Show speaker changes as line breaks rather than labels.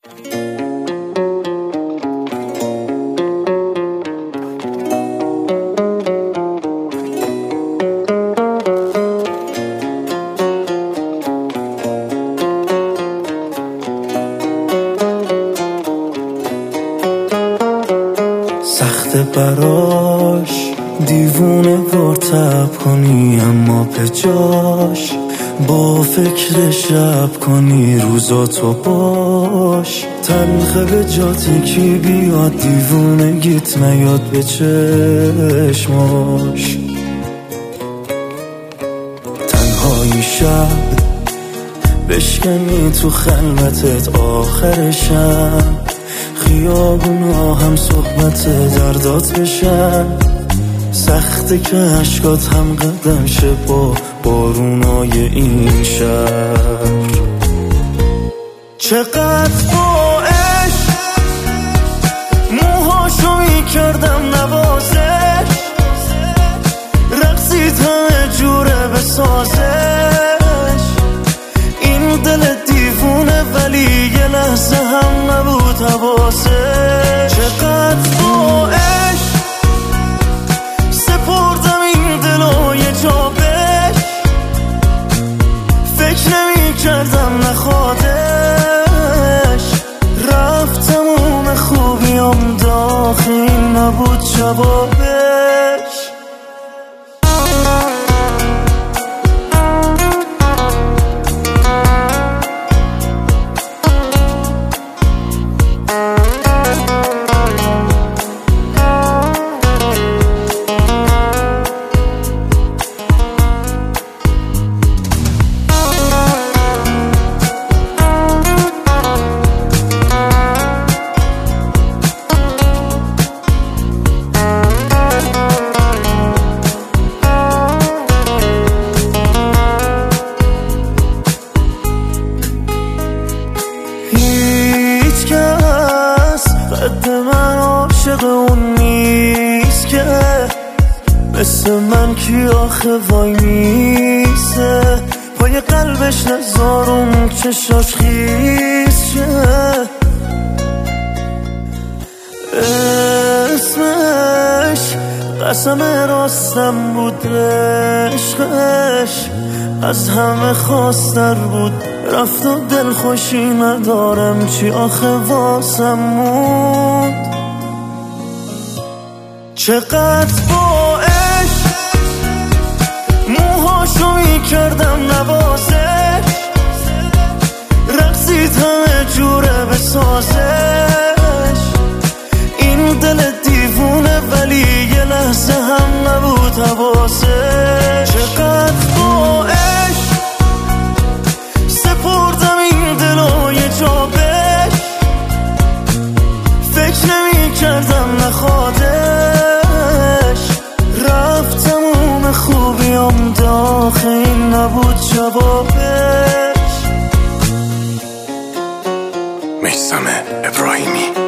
سخت براش دیوونه وارتب کنی، اما به جاش با فکر شب کنی روزاتو باش. تلخ به جاتی کی بیاد دیوونگیت نیاد به چشماش. تنهایی شب بشکنی تو خلوتت آخر شب، خیابونا هم صحبت دردات بشن. سخته که عشقات هم قدم شه با بارونای این شهر. چقدر با عشق موهاشو میکردم نوازش، رقصید همه جوره بسازش. این دل دیوونه ولی یه لحظه هم نبود حواسش. چقدر با عشق سپردم این دلو یه جا بهش، فکر نمی کردم نخوادش. رفت تموم خوبیام داخل نبود جوابش. هیچ کس قد من عاشق اون نیست که مثل من کی آخه وای میسه پای قلبش نزار اون چشاش خیز شه. اسمش قسم راستم بود، عشقش از همه خواستر بود. رفت و دل خوشی ندارم چی آخه واسم موند. چقدر با عشق موهاشو میکردم نوازش، رقصید همه جوره بسازش. این دل دیوونه ولی یه لحظه هم نبود حواسش. چقدر با عشق سپردم این دلو یه جا بهش، فکر نمی کردم نخوادش. رفت تموم خوبیام داخل نبود جوابش.
میثم ابراهیمی.